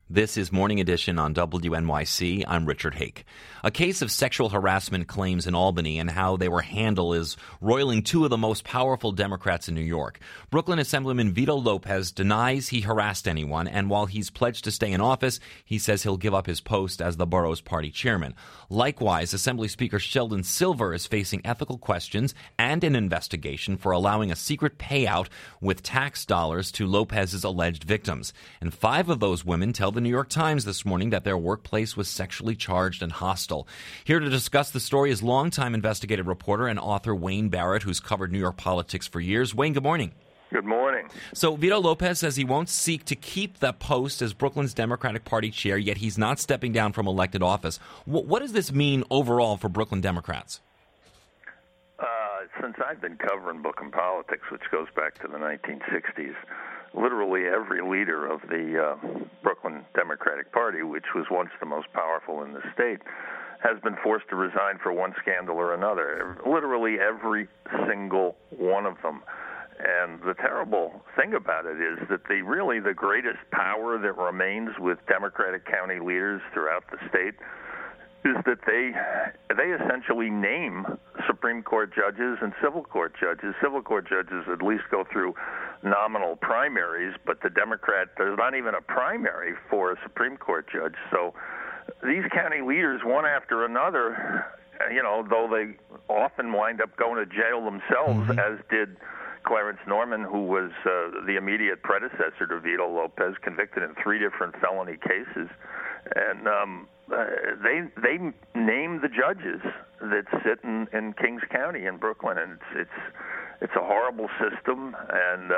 This is Morning Edition on WNYC. I'm Richard Hake. A case of sexual harassment claims in Albany and how they were handled is roiling two of the most powerful Democrats in New York. Brooklyn Assemblyman Vito Lopez denies he harassed anyone, and while he's pledged to stay in office, he says he'll give up his post as the borough's party chairman. Likewise, Assembly Speaker Sheldon Silver is facing ethical questions and an investigation for allowing a secret payout with tax dollars to Lopez's alleged victims. And 5 of those women tell the New York Times this morning that their workplace was sexually charged and hostile. Here to discuss the story is longtime investigative reporter and author Wayne Barrett, who's covered New York politics for years. Wayne, good morning. Good morning. So Vito Lopez says he won't seek to keep that post as Brooklyn's Democratic Party chair, yet he's not stepping down from elected office. What does this mean overall for Brooklyn Democrats? Since I've been covering Brooklyn politics, which goes back to the 1960s, literally every leader of the Brooklyn Democratic Party, which was once the most powerful in the state, has been forced to resign for one scandal or another. Literally every single one of them. And the terrible thing about it is that the greatest power that remains with Democratic county leaders throughout the state is that they essentially name Supreme Court judges and civil court judges. Civil court judges at least go through nominal primaries, but the Democrat, there's not even a primary for a Supreme Court judge. So these county leaders, one after another, though they often wind up going to jail themselves, as did Clarence Norman, who was the immediate predecessor to Vito Lopez, convicted in 3 different felony cases. And they name the judges that sit in Kings County in Brooklyn, and it's a horrible system. And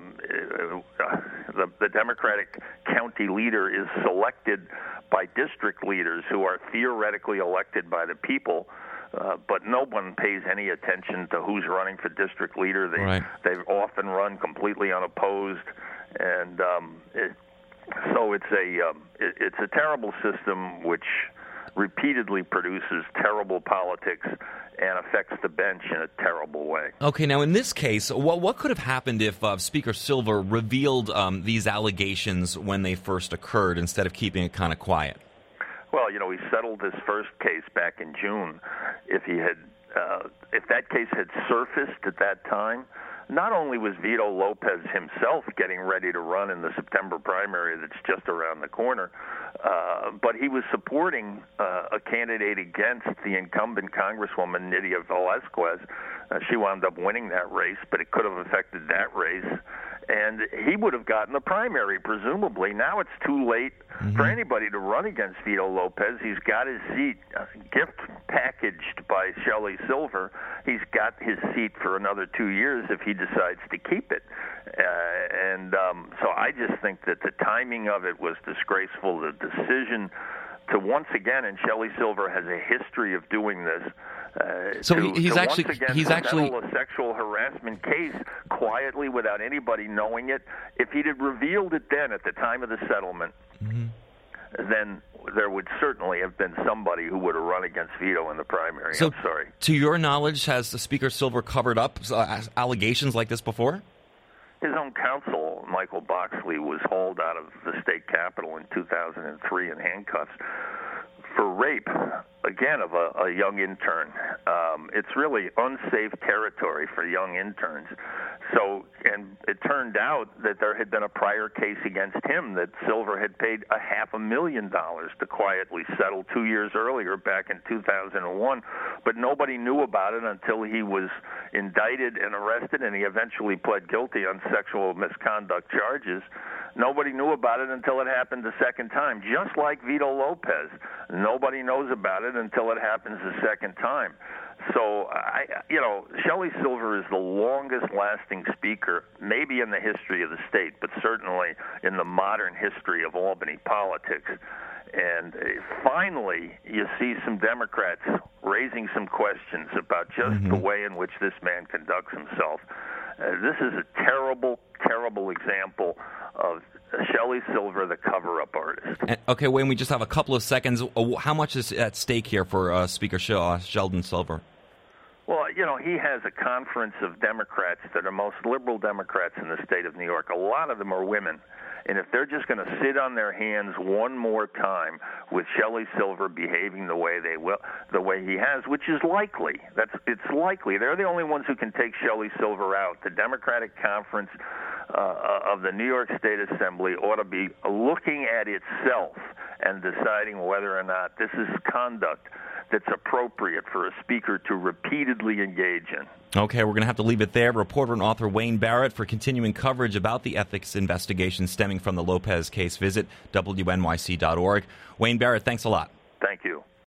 the Democratic county leader is selected by district leaders who are theoretically elected by the people. But no one pays any attention to who's running for district leader. They've often run completely unopposed, and so it's a terrible system which repeatedly produces terrible politics and affects the bench in a terrible way. Okay, now in this case, what could have happened if Speaker Silver revealed these allegations when they first occurred instead of keeping it kind of quiet? Well, he settled this first case back in June. If that case had surfaced at that time, not only was Vito Lopez himself getting ready to run in the September primary that's just around the corner, but he was supporting a candidate against the incumbent Congresswoman Nydia Velázquez. She wound up winning that race, but it could have affected that race. And he would have gotten the primary, presumably. Now it's too late for anybody to run against Vito Lopez. He's got his seat gift packaged by Shelley Silver. He's got his seat for another 2 years if he decides to keep it. So I just think that the timing of it was disgraceful. The decision to once again, and Shelley Silver has a history of doing this, he's actually settle a sexual harassment case quietly without anybody knowing it. If he'd have revealed it then at the time of the settlement, then there would certainly have been somebody who would have run against Vito in the primary. So, I'm sorry. To your knowledge, has the Speaker Silver covered up allegations like this before? His own counsel, Michael Boxley, was hauled out of the state capitol in 2003 in handcuffs for rape, again, of a young intern. It's really unsafe territory for young interns. So, and it turned out that there had been a prior case against him that Silver had paid $500,000 to quietly settle 2 years earlier, back in 2001. But nobody knew about it until he was indicted and arrested, and he eventually pled guilty on sexual misconduct charges. Nobody knew about it until it happened the second time, just like Vito Lopez. Nobody knows about it until it happens the second time. So, Shelley Silver is the longest-lasting speaker, maybe in the history of the state, but certainly in the modern history of Albany politics. And finally, you see some Democrats raising some questions about just the way in which this man conducts himself. This is a terrible, terrible example of Shelley Silver, the cover-up artist. Okay, Wayne, we just have a couple of seconds. How much is at stake here for Speaker Sheldon Silver? Well, he has a conference of Democrats that are most liberal Democrats in the state of New York. A lot of them are women. And if they're just going to sit on their hands one more time with Shelley Silver behaving the way he has, which is likely, it's likely. They're the only ones who can take Shelley Silver out. The Democratic Conference of the New York State Assembly ought to be looking at itself and deciding whether or not this is conduct that's appropriate for a speaker to repeatedly engage in. Okay, we're going to have to leave it there. Reporter and author Wayne Barrett, for continuing coverage about the ethics investigation stemming from the Lopez case, visit WNYC.org. Wayne Barrett, thanks a lot. Thank you.